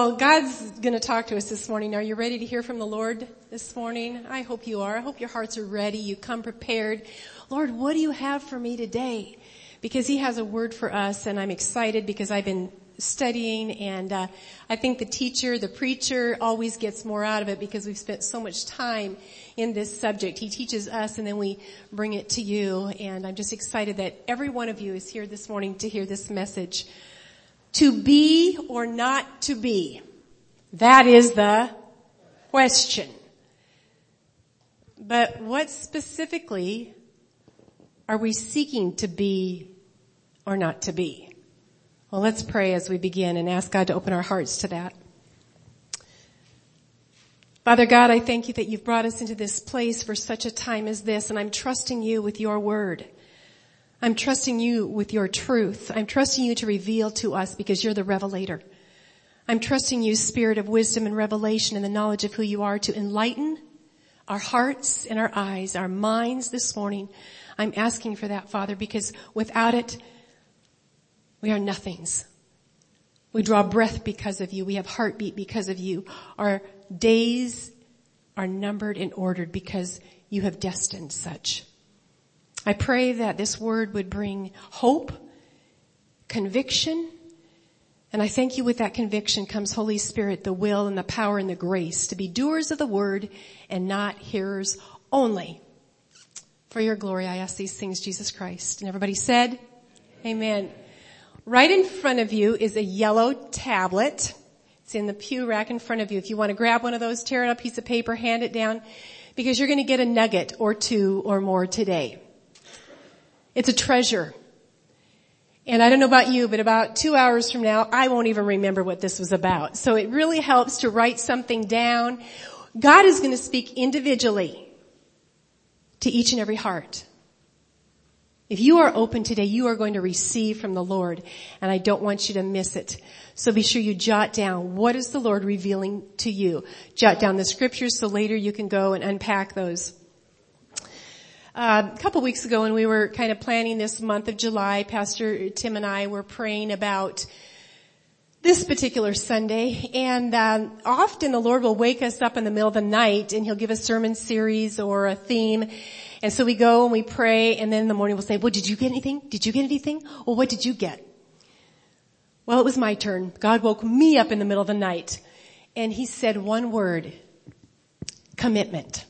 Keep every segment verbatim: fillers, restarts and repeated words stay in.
Well, God's going to talk to us this morning. Are you ready to hear from the Lord this morning? I hope you are. I hope your hearts are ready. You come prepared. Lord, what do you have for me today? Because He has a word for us, and I'm excited because I've been studying, and uh, I think the teacher, the preacher always gets more out of it because we've spent so much time in this subject. He teaches us, and then we bring it to you, and I'm just excited that every one of you is here this morning to hear this message. To be or not to be? That is the question. But what specifically are we seeking to be or not to be? Well, let's pray as we begin and ask God to open our hearts to that. Father God, I thank you that you've brought us into this place for such a time as this, and I'm trusting you with your word. I'm trusting you with your truth. I'm trusting you to reveal to us because you're the revelator. I'm trusting you, Spirit of wisdom and revelation and the knowledge of who you are, to enlighten our hearts and our eyes, our minds this morning. I'm asking for that, Father, because without it, we are nothings. We draw breath because of you. We have heartbeat because of you. Our days are numbered and ordered because you have destined such. I pray that this word would bring hope, conviction, and I thank you with that conviction comes Holy Spirit, the will and the power and the grace to be doers of the word and not hearers only. For your glory, I ask these things, Jesus Christ. And everybody said, Amen. Right in front of you is a yellow tablet. It's in the pew rack in front of you. If you want to grab one of those, tear out a piece of paper, hand it down, because you're going to get a nugget or two or more today. It's a treasure. And I don't know about you, but about two hours from now, I won't even remember what this was about. So it really helps to write something down. God is going to speak individually to each and every heart. If you are open today, you are going to receive from the Lord, and I don't want you to miss it. So be sure you jot down, what is the Lord revealing to you? Jot down the scriptures so later you can go and unpack those. Uh, a couple weeks ago when we were kind of planning this month of July, Pastor Tim and I were praying about this particular Sunday, and um, often the Lord will wake us up in the middle of the night and He'll give a sermon series or a theme, and so we go and we pray, and then in the morning we'll say, well, did you get anything? Did you get anything? Well, what did you get? Well, it was my turn. God woke me up in the middle of the night, and He said one word, commitment.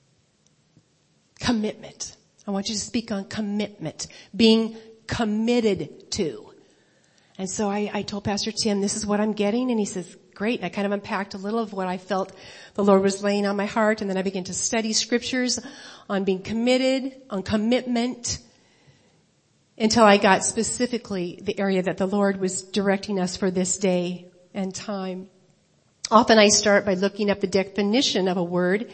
Commitment. I want you to speak on commitment. Being committed to. And so I, I told Pastor Tim, this is what I'm getting. And he says, great. And I kind of unpacked a little of what I felt the Lord was laying on my heart. And then I began to study scriptures on being committed, on commitment, until I got specifically the area that the Lord was directing us for this day and time. Often I start by looking up the definition of a word.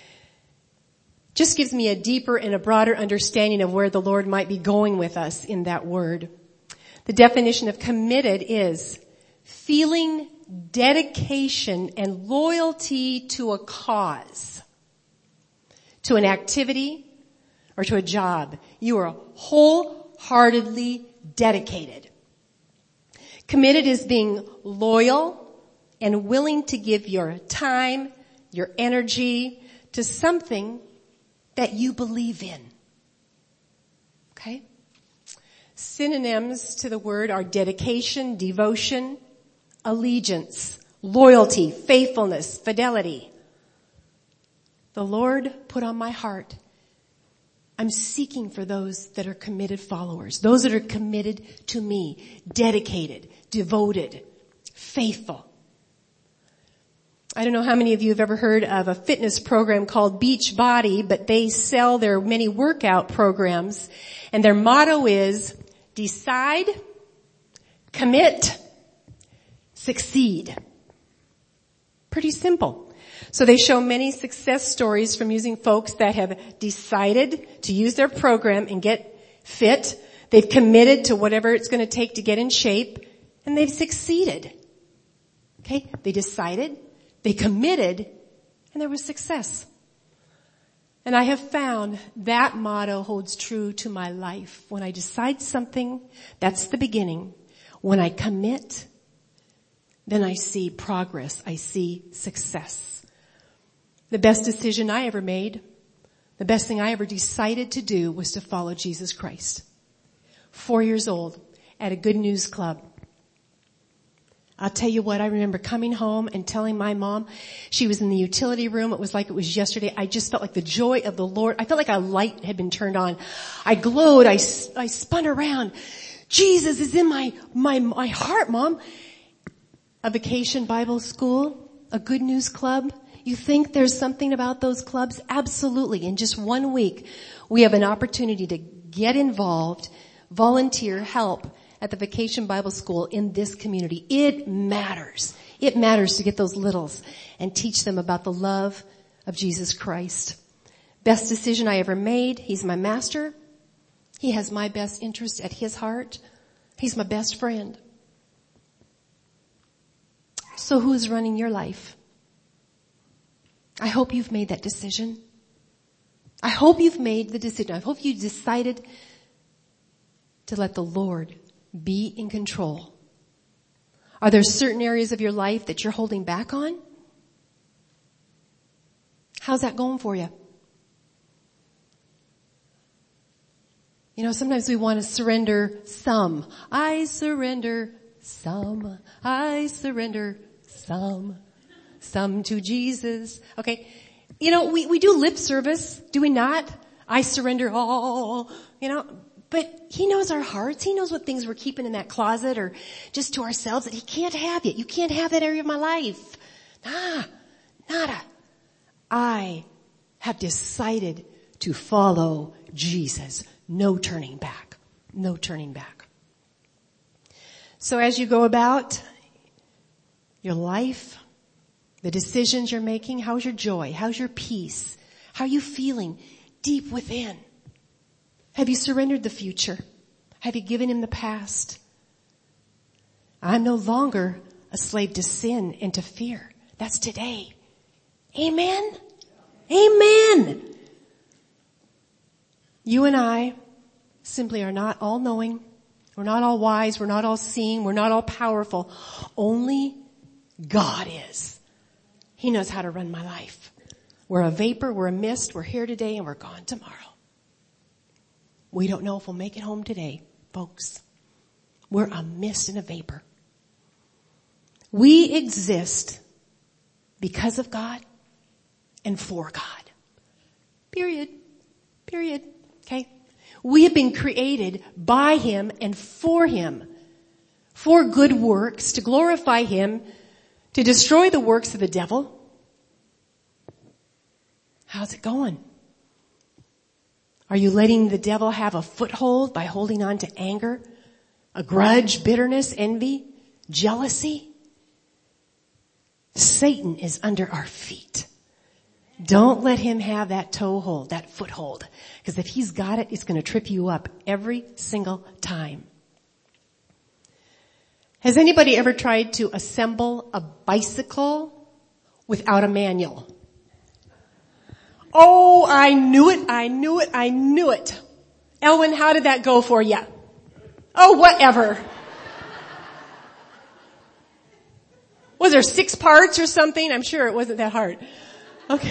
Just gives me a deeper and a broader understanding of where the Lord might be going with us in that word. The definition of committed is feeling dedication and loyalty to a cause, to an activity, or to a job. You are wholeheartedly dedicated. Committed is being loyal and willing to give your time, your energy to something that you believe in. Okay? Synonyms to the word are dedication, devotion, allegiance, loyalty, faithfulness, fidelity. The Lord put on my heart, I'm seeking for those that are committed followers, those that are committed to me, dedicated, devoted, faithful. I don't know how many of you have ever heard of a fitness program called Beachbody, but they sell their many workout programs, and their motto is decide, commit, succeed. Pretty simple. So they show many success stories from using folks that have decided to use their program and get fit. They've committed to whatever it's going to take to get in shape, and they've succeeded. Okay? They decided, they committed, and there was success. And I have found that motto holds true to my life. When I decide something, that's the beginning. When I commit, then I see progress. I see success. The best decision I ever made, the best thing I ever decided to do was to follow Jesus Christ. Four years old at a Good News Club. I'll tell you what, I remember coming home and telling my mom, she was in the utility room. It was like it was yesterday. I just felt like the joy of the Lord. I felt like a light had been turned on. I glowed. I, I spun around. Jesus is in my, my, my heart, Mom. A vacation Bible school, a Good News Club. You think there's something about those clubs? Absolutely. In just one week, we have an opportunity to get involved, volunteer, help at the Vacation Bible School in this community. It matters. It matters to get those littles and teach them about the love of Jesus Christ. Best decision I ever made. He's my master. He has my best interest at his heart. He's my best friend. So who's running your life? I hope you've made that decision. I hope you've made the decision. I hope you decided to let the Lord be in control. Are there certain areas of your life that you're holding back on? How's that going for you? You know, sometimes we want to surrender some. I surrender some. I surrender some. Some to Jesus. Okay. You know, we, we do lip service, do we not? I surrender all, you know. But he knows our hearts. He knows what things we're keeping in that closet or just to ourselves that he can't have it. You can't have that area of my life. Nah, nada. I have decided to follow Jesus. No turning back. No turning back. So as you go about your life, the decisions you're making, how's your joy? How's your peace? How are you feeling deep within? Have you surrendered the future? Have you given him the past? I'm no longer a slave to sin and to fear. That's today. Amen? Amen. You and I simply are not all knowing. We're not all wise. We're not all seeing. We're not all powerful. Only God is. He knows how to run my life. We're a vapor. We're a mist. We're here today and we're gone tomorrow. We don't know if we'll make it home today, folks. We're a mist and a vapor. We exist because of God and for God. Period. Period. Okay? We have been created by him and for him. For good works, to glorify him, to destroy the works of the devil. How's it going? Are you letting the devil have a foothold by holding on to anger, a grudge, bitterness, envy, jealousy? Satan is under our feet. Don't let him have that toehold, that foothold. Because if he's got it, it's going to trip you up every single time. Has anybody ever tried to assemble a bicycle without a manual? Oh, I knew it, I knew it, I knew it. Elwin, how did that go for you? Oh, whatever. Was there six parts or something? I'm sure it wasn't that hard. Okay.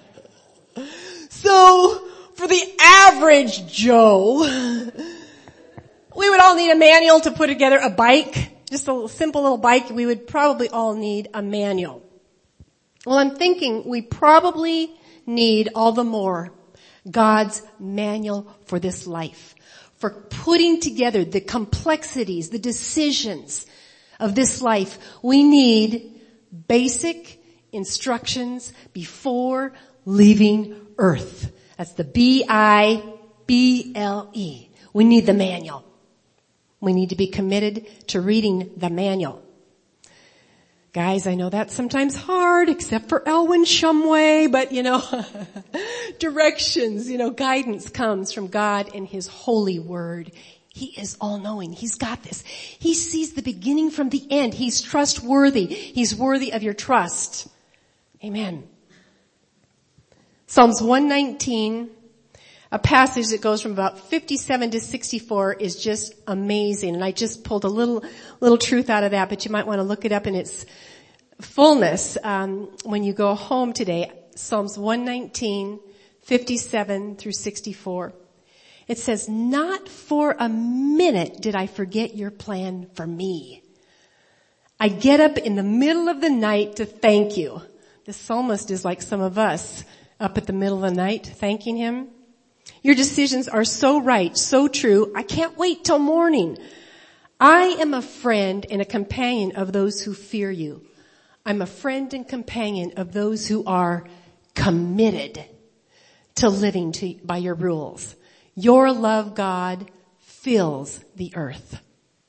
So, for the average Joe, we would all need a manual to put together a bike. Just a simple little bike. We would probably all need a manual. Well, I'm thinking we probably need all the more God's manual for this life. For putting together the complexities, the decisions of this life, we need basic instructions before leaving earth. That's the B I B L E. We need the manual. We need to be committed to reading the manual. Guys, I know that's sometimes hard, except for Elwin Shumway, but you know, directions, you know, guidance comes from God and his holy word. He is all-knowing. He's got this. He sees the beginning from the end. He's trustworthy. He's worthy of your trust. Amen. Psalms one nineteen, A passage that goes from about fifty-seven to sixty-four is just amazing. And I just pulled a little, little truth out of that, but you might want to look it up in its fullness, um, when you go home today. Psalms one nineteen, fifty-seven through sixty-four. It says, "Not for a minute did I forget your plan for me. I get up in the middle of the night to thank you." The psalmist is like some of us, up at the middle of the night thanking him. "Your decisions are so right, so true. I can't wait till morning. I am a friend and a companion of those who fear you. I'm a friend and companion of those who are committed to living to, by your rules. Your love, God, fills the earth."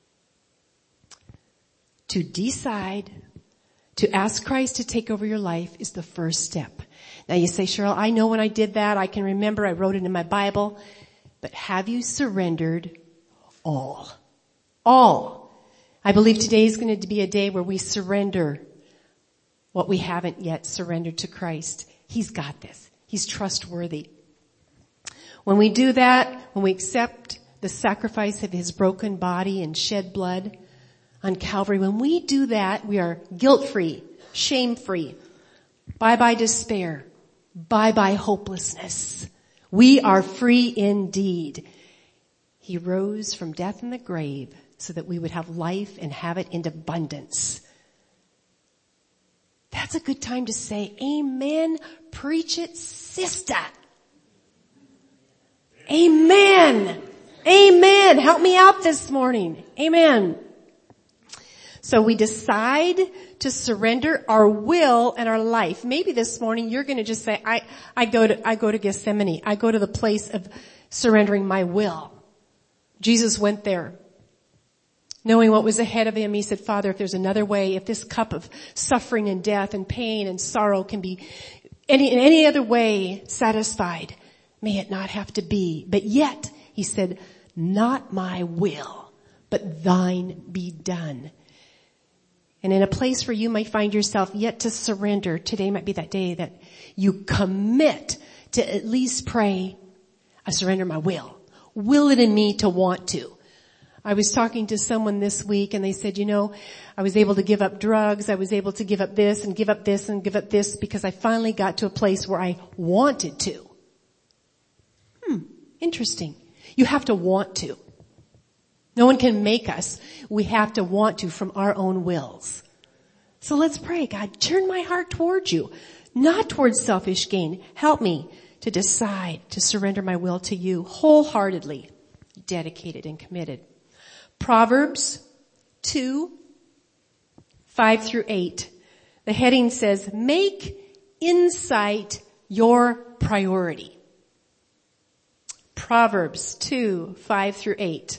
To decide to ask Christ to take over your life is the first step. Now you say, "Cheryl, I know when I did that. I can remember. I wrote it in my Bible." But have you surrendered all? All. I believe today is going to be a day where we surrender what we haven't yet surrendered to Christ. He's got this. He's trustworthy. When we do that, when we accept the sacrifice of his broken body and shed blood on Calvary, when we do that, we are guilt-free, shame-free. Bye-bye despair. Bye-bye hopelessness. We are free indeed. He rose from death and the grave so that we would have life and have it in abundance. That's a good time to say, "Amen. Preach it, sister." Amen. Amen. Help me out this morning. Amen. So we decide to surrender our will and our life. Maybe this morning you're going to just say, I, I go to, I go to Gethsemane. I go to the place of surrendering my will. Jesus went there. Knowing what was ahead of him, he said, "Father, if there's another way, if this cup of suffering and death and pain and sorrow can be any, in any other way satisfied, may it not have to be." But yet, he said, "Not my will, but thine be done." And in a place where you might find yourself yet to surrender, today might be that day that you commit to at least pray, "I surrender my will. Will it in me to want to." I was talking to someone this week and they said, you know, I was able to give up drugs. I was able to give up this and give up this and give up this because I finally got to a place where I wanted to. Hmm, interesting. You have to want to. No one can make us. We have to want to from our own wills. So let's pray. God, turn my heart towards you, not towards selfish gain. Help me to decide to surrender my will to you wholeheartedly, dedicated and committed. Proverbs two, five through eight. The heading says, "Make insight your priority." Proverbs two, five through eight.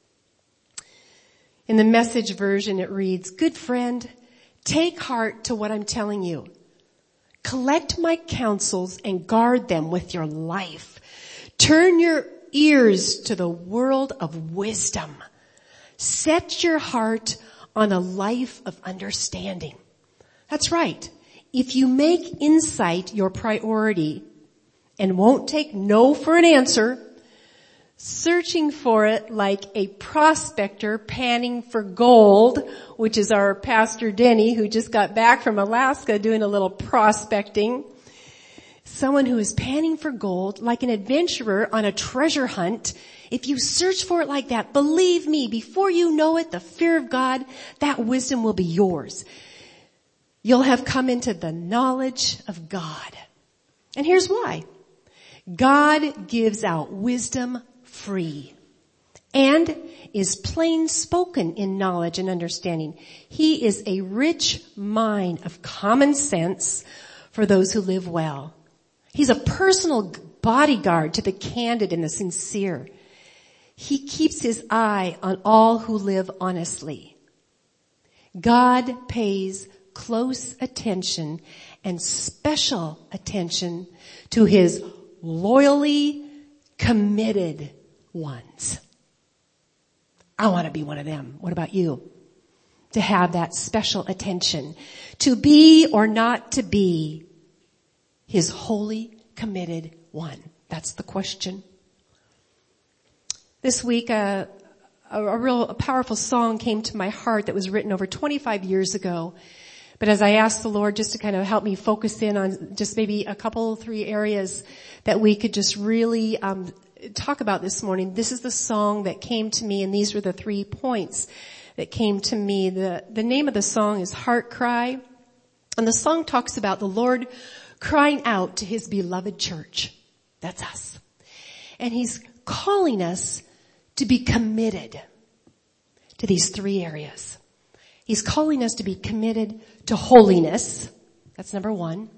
In the Message version it reads, "Good friend, take heart to what I'm telling you. Collect my counsels and guard them with your life. Turn your ears to the world of wisdom. Set your heart on a life of understanding." That's right. If you make insight your priority and won't take no for an answer, searching for it like a prospector panning for gold, which is our Pastor Denny, who just got back from Alaska doing a little prospecting. Someone who is panning for gold, like an adventurer on a treasure hunt. If you search for it like that, believe me, before you know it, the fear of God, that wisdom will be yours. You'll have come into the knowledge of God. And here's why. God gives out wisdom free and is plain spoken in knowledge and understanding. He is a rich mine of common sense for those who live well. He's a personal bodyguard to the candid and the sincere. He keeps his eye on all who live honestly. God pays close attention and special attention to his loyally committed ones. I want to be one of them. What about you? To have that special attention. To be or not to be his holy committed one. That's the question. This week, uh, a, a real a powerful song came to my heart that was written over twenty-five years ago. But as I asked the Lord just to kind of help me focus in on just maybe a couple, three areas that we could just really um talk about this morning, this is the song that came to me, and these were the three points that came to me. The, the name of the song is Heart Cry, and the song talks about the Lord crying out to his beloved church. That's us. And he's calling us to be committed to these three areas. He's calling us to be committed to holiness. That's number one.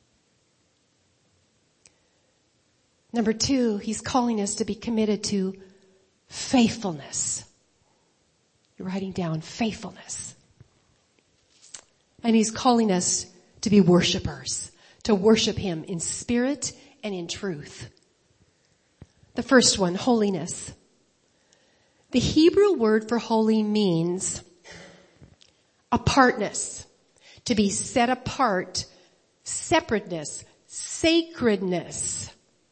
Number two, he's calling us to be committed to faithfulness. You're writing down faithfulness. And he's calling us to be worshipers, to worship him in spirit and in truth. The first one, holiness. The Hebrew word for holy means apartness, to be set apart, separateness, sacredness.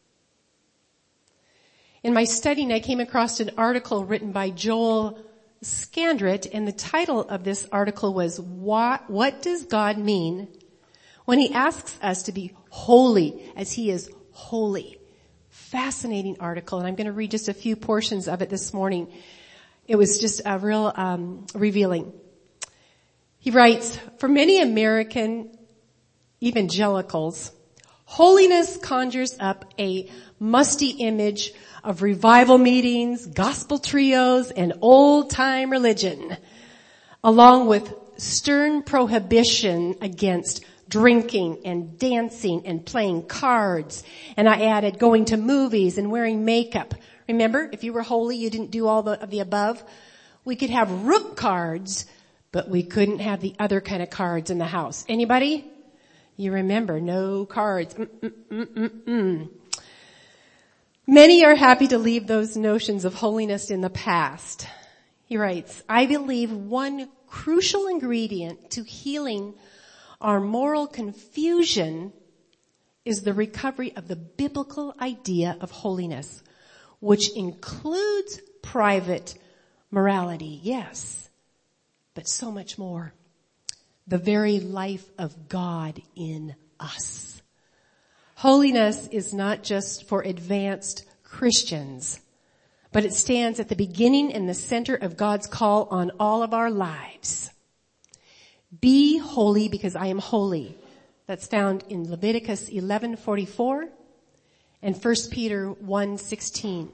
In my studying, I came across an article written by Joel Scandrett, and the title of this article was, What, what does God mean when he asks us to be holy as he is holy? Fascinating article, and I'm going to read just a few portions of it this morning. It was just a real um, revealing. He writes, for many American evangelicals, holiness conjures up a musty image of revival meetings, gospel trios, and old-time religion, along with stern prohibition against drinking and dancing and playing cards. And I added going to movies and wearing makeup. Remember, if you were holy, you didn't do all the, of the above. We could have rook cards, but we couldn't have the other kind of cards in the house. Anybody? You remember, no cards. Mm-mm-mm-mm-mm. Many are happy to leave those notions of holiness in the past. He writes, I believe one crucial ingredient to healing our moral confusion is the recovery of the biblical idea of holiness, which includes private morality, yes, but so much more. The very life of God in us. Holiness is not just for advanced Christians, but it stands at the beginning and the center of God's call on all of our lives. Be holy because I am holy. That's found in Leviticus eleven forty-four and First Peter one sixteen.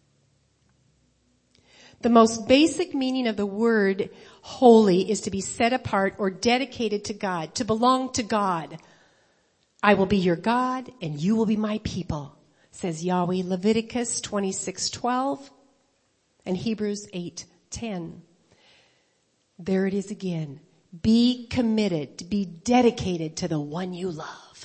The most basic meaning of the word holy is to be set apart or dedicated to God, to belong to God. I will be your God and you will be my people, says Yahweh. Leviticus twenty-six twelve and Hebrews eight ten. There it is again. Be committed, to be dedicated to the one you love.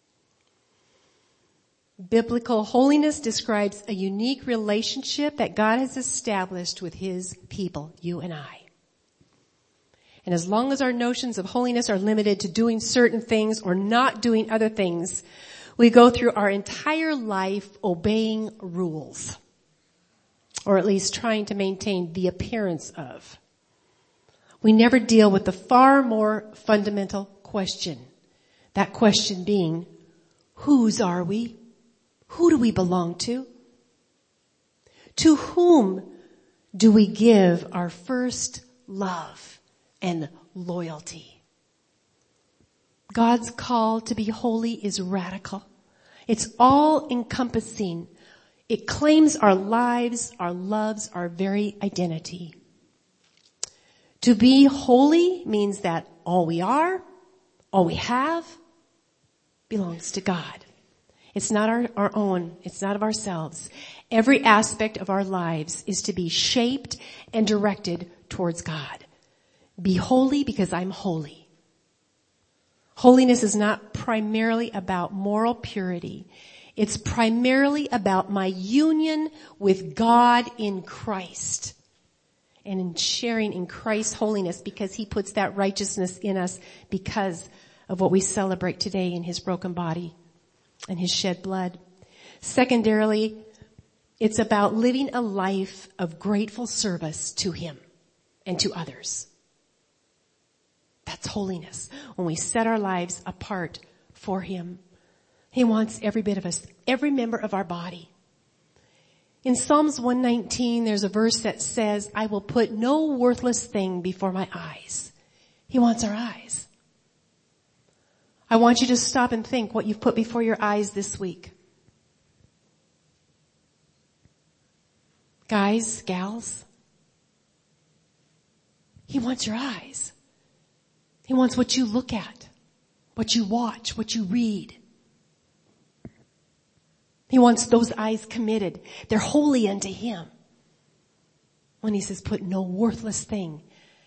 Biblical holiness describes a unique relationship that God has established with his people, you and I. And as long as our notions of holiness are limited to doing certain things or not doing other things, we go through our entire life obeying rules, or at least trying to maintain the appearance of. We never deal with the far more fundamental question. That question being, whose are we? Who do we belong to? To whom do we give our first love and loyalty? God's call to be holy is radical. It's all encompassing. It claims our lives, our loves, our very identity. To be holy means that all we are, all we have, belongs to God. It's not our, our own. It's not of ourselves. Every aspect of our lives is to be shaped and directed towards God. Be holy because I'm holy. Holiness is not primarily about moral purity. It's primarily about my union with God in Christ and in sharing in Christ's holiness, because he puts that righteousness in us because of what we celebrate today in his broken body and his shed blood. Secondarily, It's about living a life of grateful service to Him and to others. That's holiness. When we set our lives apart for Him. He wants every bit of us, every member of our body. In Psalms one nineteen, there's a verse that says, I will put no worthless thing before my eyes. He wants our eyes. I want you to stop and think what you've put before your eyes this week. Guys, gals, He wants your eyes. He wants what you look at, what you watch, what you read. He wants those eyes committed. They're holy unto Him. When He says put no worthless thing,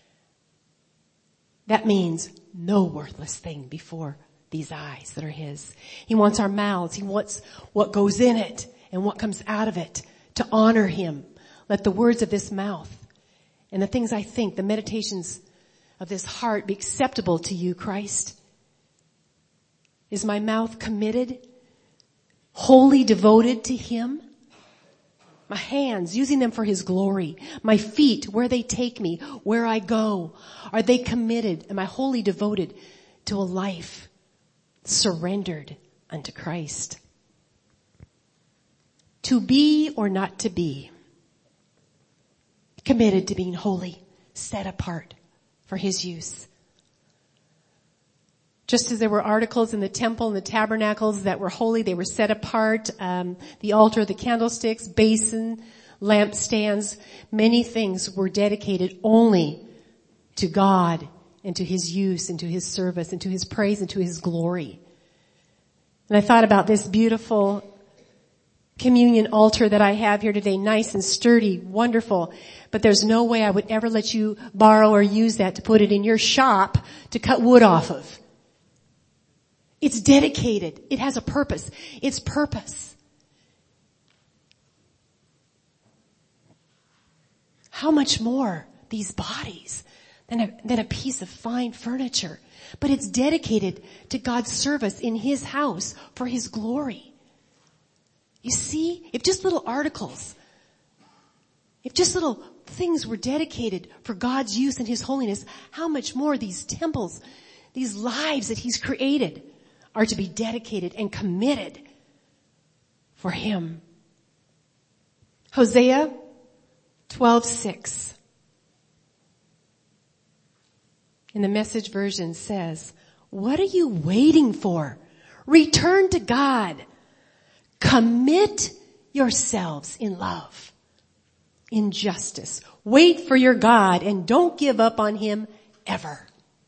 that means no worthless thing before these eyes that are His. He wants our mouths. He wants what goes in it and what comes out of it to honor Him. Let the words of this mouth and the things I think, the meditations of this heart be acceptable to you, Christ. Is my mouth committed, wholly devoted to Him? My hands, using them for His glory. My feet, where they take me, where I go. Are they committed? Am I wholly devoted to a life surrendered unto Christ? To be or not to be. Committed to being holy, set apart for His use. Just as there were articles in the temple and the tabernacles that were holy, they were set apart. Um, the altar, the candlesticks, basin, lampstands, many things were dedicated only to God and to His use and to His service and to His praise and to His glory. And I thought about this beautiful communion altar that I have here today, nice and sturdy, wonderful. But there's no way I would ever let you borrow or use that to put it in your shop to cut wood off of. It's dedicated. It has a purpose. Its purpose. How much more these bodies than a, than a piece of fine furniture. But it's dedicated to God's service in His house for His glory. You see, if just little articles, if just little things were dedicated for God's use and His holiness, how much more these temples, these lives that He's created are to be dedicated and committed for Him. Hosea twelve six in the Message version says, what are you waiting for? Return to God. Commit yourselves in love, in justice. Wait for your God and don't give up on Him ever.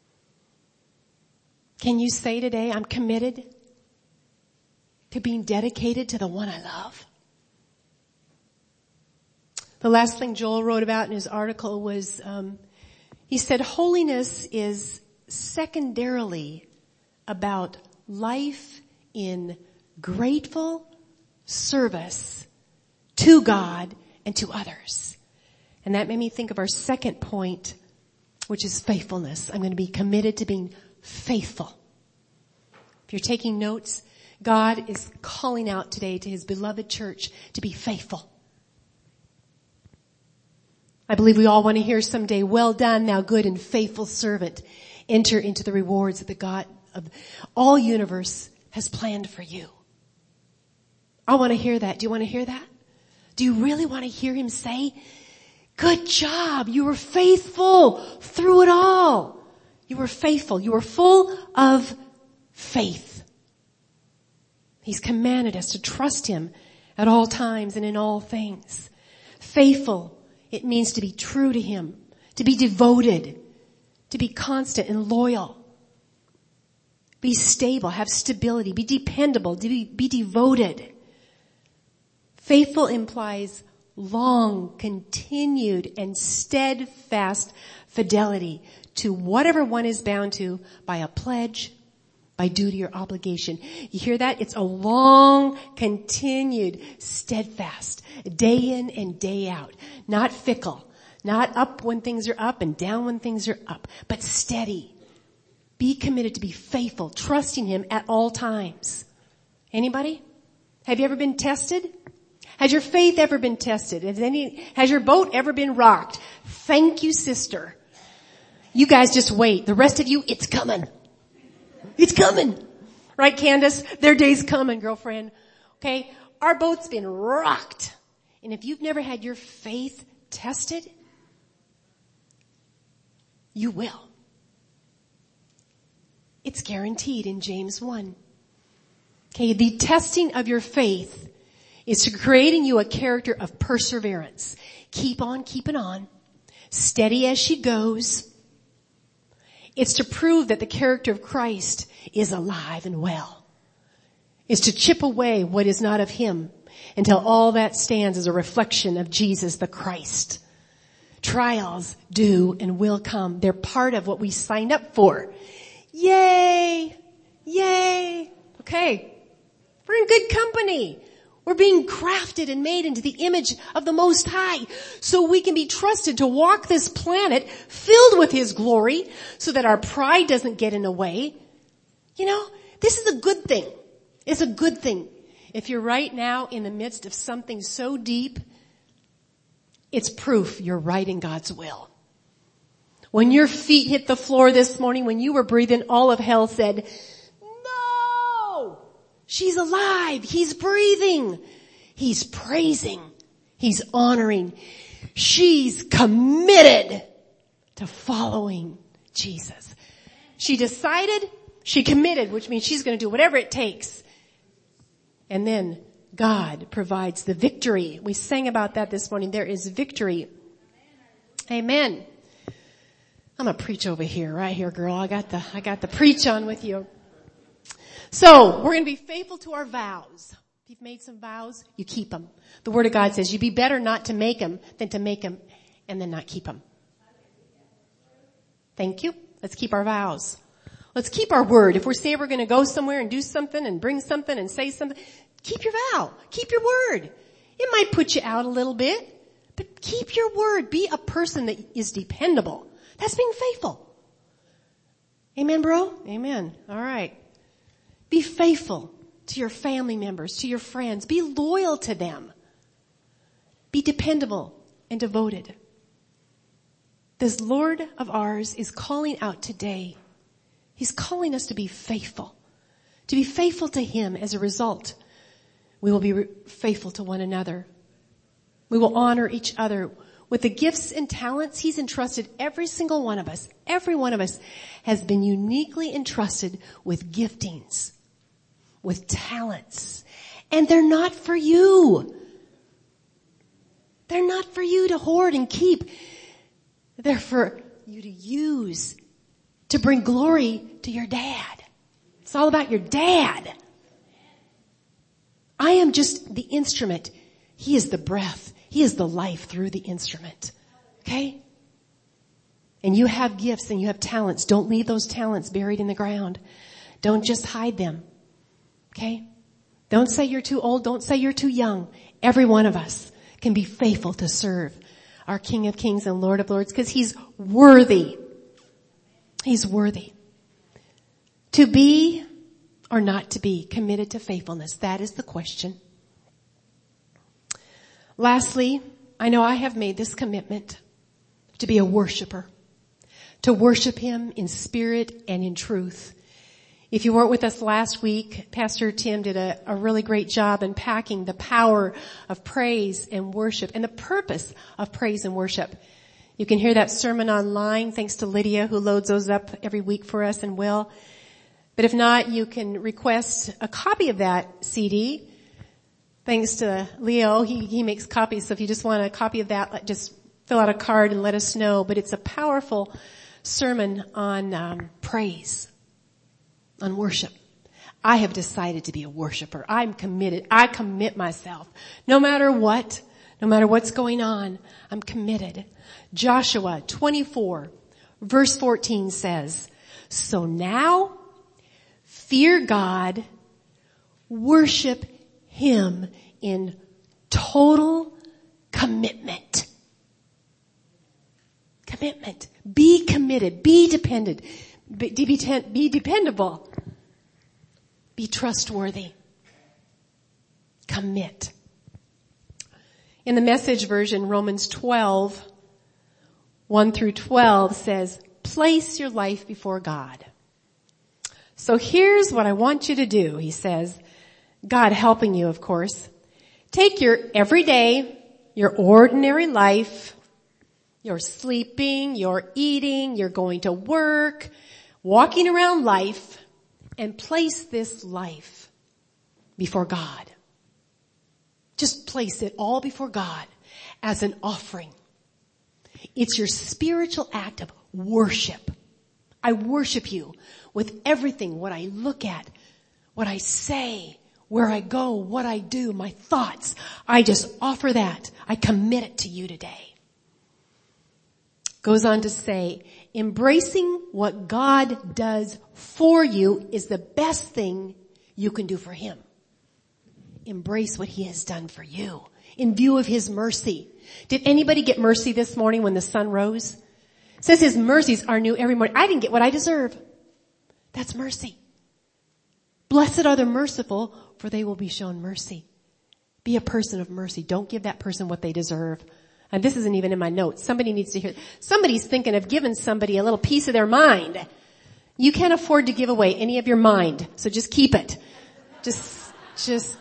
Can you say today, I'm committed to being dedicated to the one I love? The last thing Joel wrote about in his article was, um, he said, holiness is secondarily about life in grateful service to God and to others. And that made me think of our second point, which is faithfulness. I'm going to be committed to being faithful. If you're taking notes, God is calling out today to His beloved church to be faithful. I believe we all want to hear someday, well done, thou good and faithful servant. Enter into the rewards that the God of all universe has planned for you. I want to hear that. Do you want to hear that? Do you really want to hear Him say, good job, you were faithful through it all. You were faithful. You were full of faith. He's commanded us to trust Him at all times and in all things. Faithful, it means to be true to Him, to be devoted, to be constant and loyal, be stable, have stability, be dependable, to be, be devoted. Faithful implies long, continued, and steadfast fidelity to whatever one is bound to by a pledge, by duty or obligation. You hear that? It's a long, continued, steadfast, day in and day out. Not fickle. Not up when things are up and down when things are up, but steady. Be committed to be faithful, trusting Him at all times. Anybody? Have you ever been tested? Has your faith ever been tested? Has any, has your boat ever been rocked? Thank you, sister. You guys just wait. The rest of you, it's coming. It's coming. Right, Candace? Their day's coming, girlfriend. Okay? Our boat's been rocked. And if you've never had your faith tested, you will. It's guaranteed in James one. Okay, the testing of your faith is to create in you a character of perseverance. Keep on keeping on. Steady as she goes. It's to prove that the character of Christ is alive and well. It's to chip away what is not of him until all that stands as a reflection of Jesus the Christ. Trials do and will come. They're part of what we signed up for. Yay! Yay! Okay. We're in good company. We're being crafted and made into the image of the Most High so we can be trusted to walk this planet filled with His glory so that our pride doesn't get in the way. You know, this is a good thing. It's a good thing. If you're right now in the midst of something so deep, it's proof you're right in God's will. When your feet hit the floor this morning, when you were breathing, all of hell said, no! She's alive. He's breathing. He's praising. He's honoring. She's committed to following Jesus. She decided, she committed, which means she's going to do whatever it takes. And then God provides the victory. We sang about that this morning. There is victory. Amen. I'm going to preach over here, right here, girl. I got the, I got the preach on with you. So, we're going to be faithful to our vows. If you've made some vows, you keep them. The Word of God says you'd be better not to make them than to make them and then not keep them. Thank you. Let's keep our vows. Let's keep our word. If we say we're going to go somewhere and do something and bring something and say something, keep your vow. Keep your word. It might put you out a little bit, but keep your word. Be a person that is dependable. That's being faithful. Amen, bro? Amen. All right. Be faithful to your family members, to your friends. Be loyal to them. Be dependable and devoted. This Lord of ours is calling out today. He's calling us to be faithful. To be faithful to Him. As a result, we will be faithful to one another. We will honor each other. With the gifts and talents He's entrusted every single one of us, every one of us has been uniquely entrusted with giftings, with talents. And they're not for you. They're not for you to hoard and keep. They're for you to use to bring glory to your dad. It's all about your dad. I am just the instrument. He is the breath. He is the life through the instrument. Okay? And you have gifts and you have talents. Don't leave those talents buried in the ground. Don't just hide them. Okay? Don't say you're too old. Don't say you're too young. Every one of us can be faithful to serve our King of Kings and Lord of Lords because He's worthy. He's worthy. To be or not to be committed to faithfulness, that is the question. Lastly, I know I have made this commitment to be a worshiper, to worship Him in spirit and in truth. If you weren't with us last week, Pastor Tim did a, a really great job unpacking the power of praise and worship and the purpose of praise and worship. You can hear that sermon online thanks to Lydia who loads those up every week for us and will. But if not, you can request a copy of that C D. Thanks to Leo, he, he makes copies. So if you just want a copy of that, just fill out a card and let us know. But it's a powerful sermon on um, praise, on worship. I have decided to be a worshiper. I'm committed. I commit myself. No matter what, no matter what's going on, I'm committed. Joshua twenty-four, verse fourteen says, so now fear God, worship Him in total commitment. Commitment. Be committed. Be dependent. Be, be dependable. Be trustworthy. Commit. In the Message version, Romans twelve, one through twelve says, place your life before God. So here's what I want you to do, he says, God helping you, of course. Take your everyday, your ordinary life, you're sleeping, you're eating, you're going to work, walking around life, and place this life before God. Just place it all before God as an offering. It's your spiritual act of worship. I worship you with everything, what I look at, what I say, where I go, what I do, my thoughts. I just offer that. I commit it to you today. Goes on to say, embracing what God does for you is the best thing you can do for him. Embrace what he has done for you in view of his mercy. Did anybody get mercy this morning when the sun rose? It says his mercies are new every morning. I didn't get what I deserve. That's mercy. Blessed are the merciful, for they will be shown mercy. Be a person of mercy. Don't give that person what they deserve. And this isn't even in my notes. Somebody needs to hear. Somebody's thinking of giving somebody a little piece of their mind. You can't afford to give away any of your mind, so just keep it. Just, just,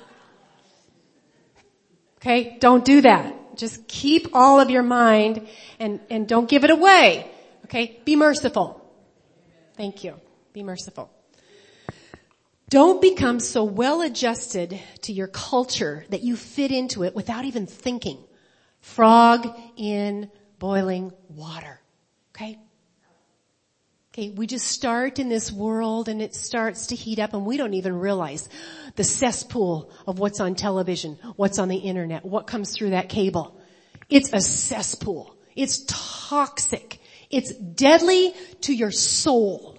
okay? Don't do that. Just keep all of your mind and, and don't give it away. Okay? Be merciful. Thank you. Be merciful. Don't become so well adjusted to your culture that you fit into it without even thinking. Frog in boiling water. Okay? Okay, we just start in this world and it starts to heat up and we don't even realize the cesspool of what's on television, what's on the internet, what comes through that cable. It's a cesspool. It's toxic. It's deadly to your soul.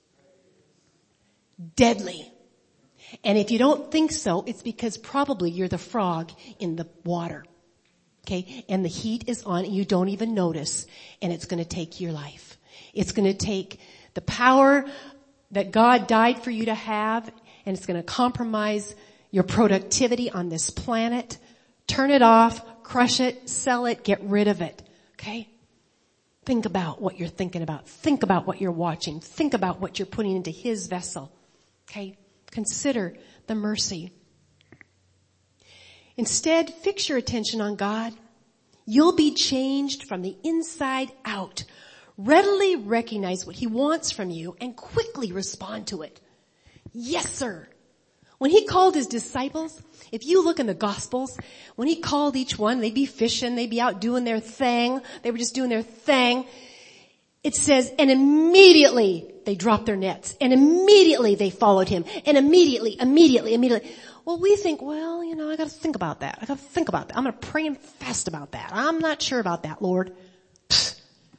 Deadly. And if you don't think so, it's because probably you're the frog in the water. Okay? And the heat is on and you don't even notice. And it's going to take your life. It's going to take the power that God died for you to have, and it's going to compromise your productivity on this planet. Turn it off, crush it, sell it, get rid of it. Okay? Think about what you're thinking about. Think about what you're watching. Think about what you're putting into his vessel. Okay? Consider the mercy. Instead, fix your attention on God. You'll be changed from the inside out. Readily recognize what he wants from you and quickly respond to it. Yes, sir. When he called his disciples, if you look in the Gospels, when he called each one, they'd be fishing, they'd be out doing their thing. They were just doing their thing. It says, and immediately they dropped their nets. And immediately they followed him. And immediately, immediately, immediately. Well, we think, well, you know, I gotta think about that. I gotta think about that. I'm gonna pray and fast about that. I'm not sure about that, Lord. Pfft.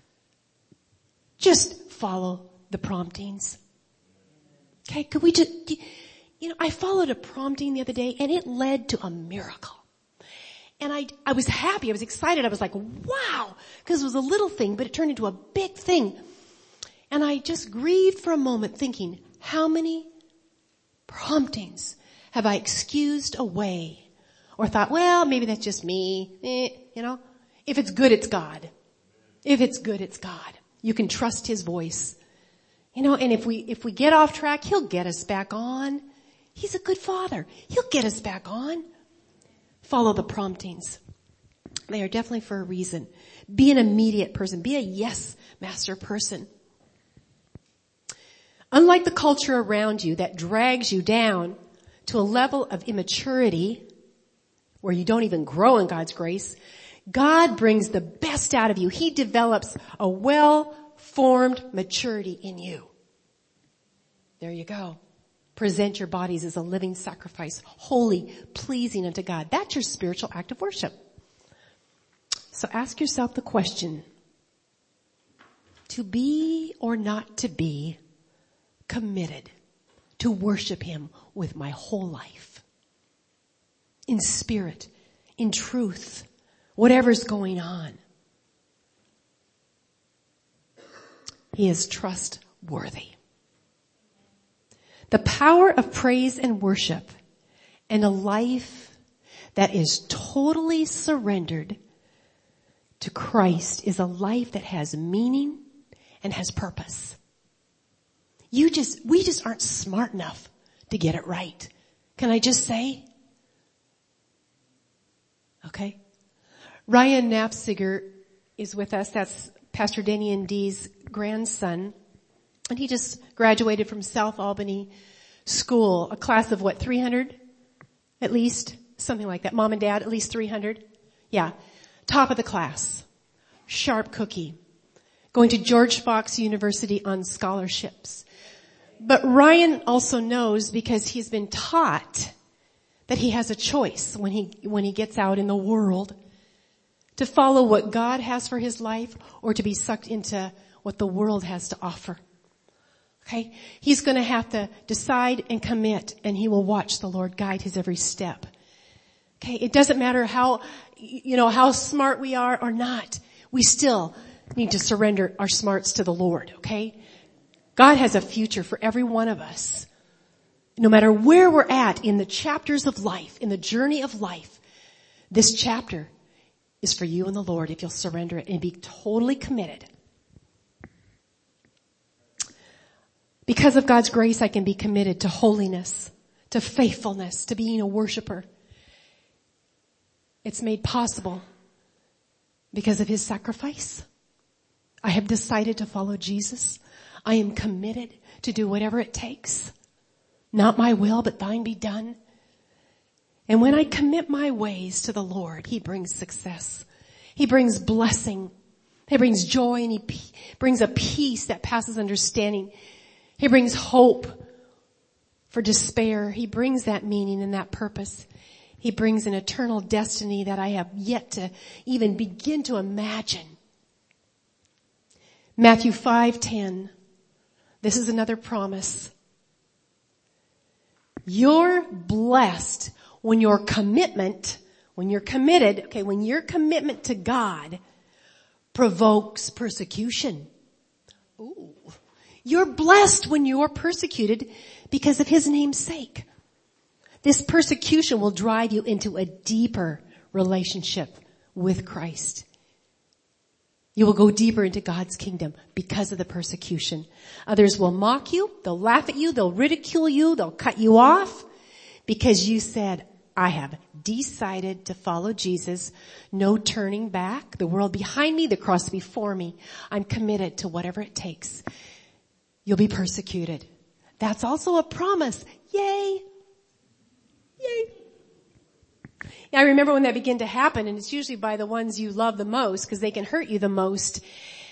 Just follow the promptings. Okay, could we just, you know, I followed a prompting the other day and it led to a miracle. And I, I was happy, I was excited, I was like, wow, because it was a little thing, but it turned into a big thing. And I just grieved for a moment thinking, how many promptings have I excused away? Or thought, well, maybe that's just me, eh, you know. If it's good, it's God. If it's good, it's God. You can trust his voice. You know, and if we, if we get off track, he'll get us back on. He's a good father. He'll get us back on. Follow the promptings. They are definitely for a reason. Be an immediate person. Be a yes, master person. Unlike the culture around you that drags you down to a level of immaturity where you don't even grow in God's grace, God brings the best out of you. He develops a well-formed maturity in you. There you go. Present your bodies as a living sacrifice, holy, pleasing unto God. That's your spiritual act of worship. So ask yourself the question, to be or not to be committed to worship him with my whole life. In spirit, in truth, whatever's going on. He is trustworthy. The power of praise and worship and a life that is totally surrendered to Christ is a life that has meaning and has purpose. You just, we just aren't smart enough to get it right. Can I just say? Okay. Ryan Knapziger is with us. That's Pastor Denny and Dee's grandson. And he just graduated from South Albany School, a class of what, three hundred? At least, something like that. Mom and Dad, at least three hundred? Yeah. Top of the class. Sharp cookie. Going to George Fox University on scholarships. But Ryan also knows, because he's been taught, that he has a choice when he, when he gets out in the world to follow what God has for his life or to be sucked into what the world has to offer. Okay? He's going to have to decide and commit, and he will watch the Lord guide his every step. Okay? It doesn't matter how, you know, how smart we are or not. We still need to surrender our smarts to the Lord. Okay? God has a future for every one of us. No matter where we're at in the chapters of life, in the journey of life, this chapter is for you and the Lord if you'll surrender it and be totally committed. Because of God's grace, I can be committed to holiness, to faithfulness, to being a worshiper. It's made possible because of his sacrifice. I have decided to follow Jesus. I am committed to do whatever it takes. Not my will, but thine be done. And when I commit my ways to the Lord, he brings success. He brings blessing. He brings joy, and he p- brings a peace that passes understanding. He brings hope for despair. He brings that meaning and that purpose. He brings an eternal destiny that I have yet to even begin to imagine. Matthew five ten. This is another promise. You're blessed when your commitment, when you're committed, okay, when your commitment to God provokes persecution. Ooh. You're blessed when you're persecuted because of his name's sake. This persecution will drive you into a deeper relationship with Christ. You will go deeper into God's kingdom because of the persecution. Others will mock you. They'll laugh at you. They'll ridicule you. They'll cut you off because you said, I have decided to follow Jesus. No turning back. The world behind me, the cross before me. I'm committed to whatever it takes. You'll be persecuted. That's also a promise. Yay. Yay. Yeah, I remember when that began to happen, and it's usually by the ones you love the most because they can hurt you the most.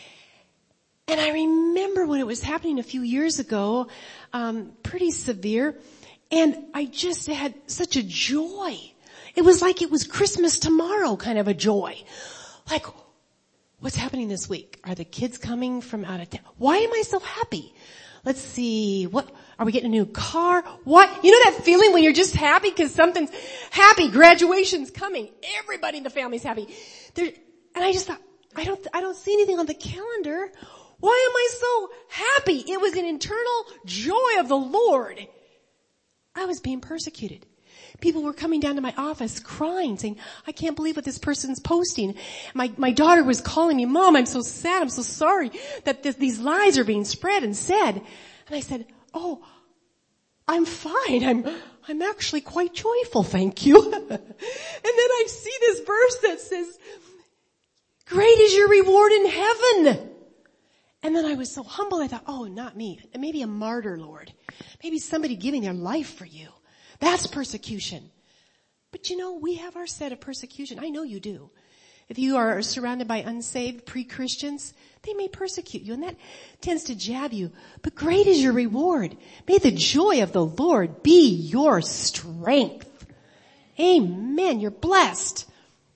And I remember when it was happening a few years ago, um, pretty severe, and I just had such a joy. It was like it was Christmas tomorrow kind of a joy. Like, what's happening this week? Are the kids coming from out of town? Why am I so happy? Let's see, what, are we getting a new car? What? You know that feeling when you're just happy because something's happy, graduation's coming, everybody in the family's happy. There, and I just thought, I don't, I don't see anything on the calendar. Why am I so happy? It was an internal joy of the Lord. I was being persecuted. People were coming down to my office crying, saying, I can't believe what this person's posting. My, my daughter was calling me, Mom, I'm so sad, I'm so sorry that this, these lies are being spread and said. And I said, oh, I'm fine. I'm, I'm actually quite joyful, thank you. And then I see this verse that says, great is your reward in heaven. And then I was so humble, I thought, oh, not me. Maybe a martyr, Lord. Maybe somebody giving their life for you. That's persecution. But you know, we have our set of persecution. I know you do. If you are surrounded by unsaved pre-Christians, they may persecute you, and that tends to jab you. But great is your reward. May the joy of the Lord be your strength. Amen. You're blessed.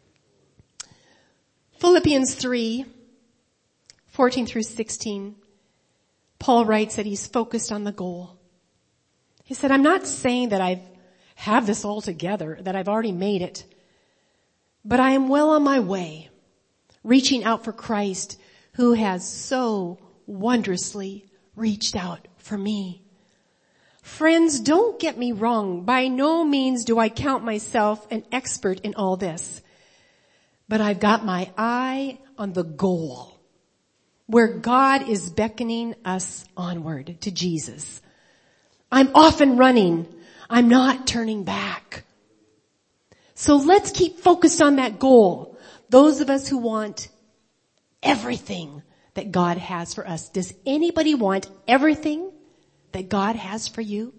Philippians three, fourteen through sixteen. Paul writes that he's focused on the goal. He said, I'm not saying that I have this all together, that I've already made it, but I am well on my way, reaching out for Christ, who has so wondrously reached out for me. Friends, don't get me wrong. By no means do I count myself an expert in all this. But I've got my eye on the goal, where God is beckoning us onward to Jesus. I'm off and running. I'm not turning back. So let's keep focused on that goal. Those of us who want everything that God has for us. Does anybody want everything that God has for you?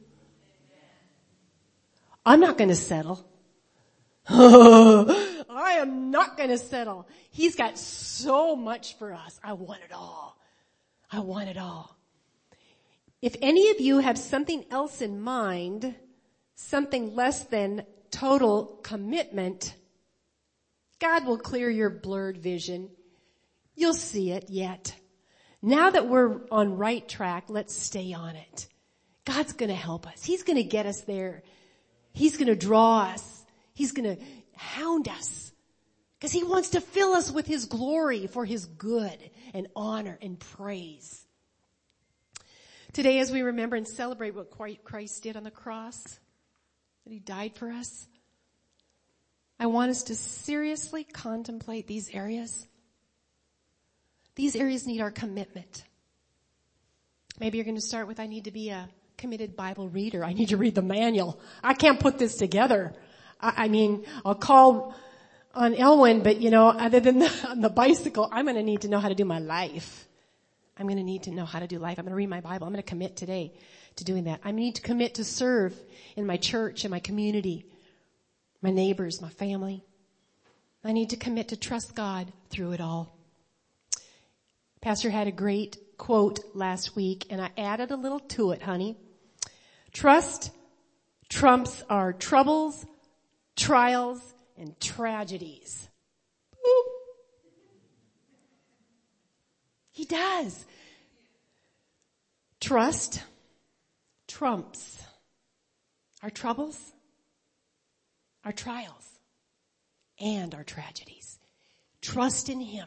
I'm not going to settle. I am not going to settle. He's got so much for us. I want it all. I want it all. If any of you have something else in mind, something less than total commitment, God will clear your blurred vision. You'll see it yet. Now that we're on right track, let's stay on it. God's going to help us. He's going to get us there. He's going to draw us. He's going to hound us because he wants to fill us with his glory for his good and honor and praise. Today, as we remember and celebrate what Christ did on the cross, that he died for us, I want us to seriously contemplate these areas. These areas need our commitment. Maybe you're going to start with, I need to be a committed Bible reader. I need to read the manual. I can't put this together. I, I mean, I'll call on Elwyn, but you know, other than the, on the bicycle, I'm going to need to know how to do my life. I'm going to need to know how to do life. I'm going to read my Bible. I'm going to commit today to doing that. I need to commit to serve in my church, in my community, my neighbors, my family. I need to commit to trust God through it all. Pastor had a great quote last week, and I added a little to it, honey. Trust trumps our troubles, trials, and tragedies. Boop. He does. Trust trumps our troubles, our trials, and our tragedies. Trust in him.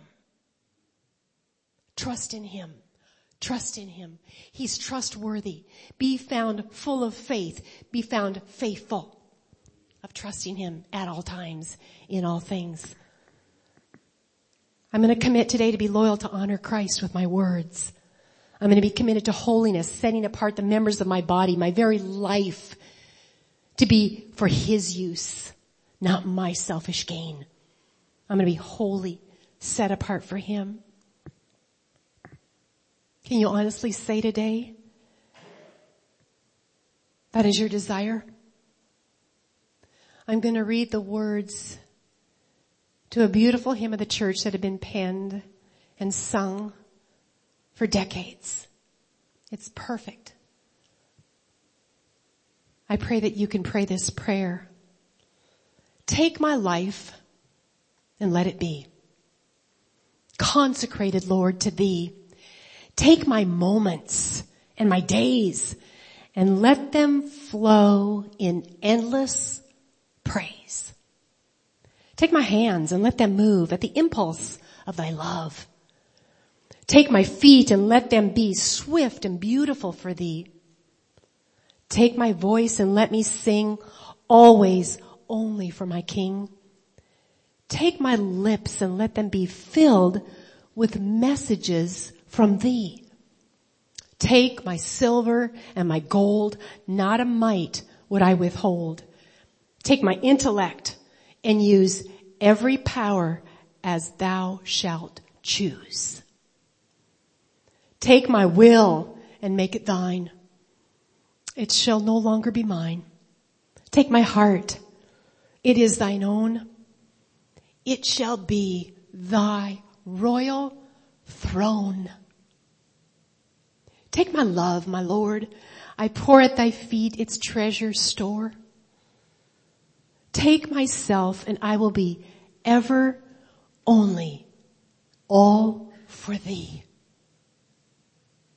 Trust in him. Trust in him. He's trustworthy. Be found full of faith. Be found faithful of trusting him at all times, in all things. I'm going to commit today to be loyal to honor Christ with my words. I'm going to be committed to holiness, setting apart the members of my body, my very life, to be for his use, not my selfish gain. I'm going to be holy, set apart for him. Can you honestly say today that is your desire? I'm going to read the words to a beautiful hymn of the church that had been penned and sung for decades. It's perfect. I pray that you can pray this prayer. Take my life and let it be consecrated, Lord, to thee. Take my moments and my days and let them flow in endless praise. Take my hands and let them move at the impulse of thy love. Take my feet and let them be swift and beautiful for thee. Take my voice and let me sing always only for my King. Take my lips and let them be filled with messages from thee. Take my silver and my gold, not a mite would I withhold. Take my intellect and use every power as thou shalt choose. Take my will and make it thine. It shall no longer be mine. Take my heart. It is thine own. It shall be thy royal throne. Take my love, my Lord. I pour at thy feet its treasure store. Take myself and I will be ever only all for thee.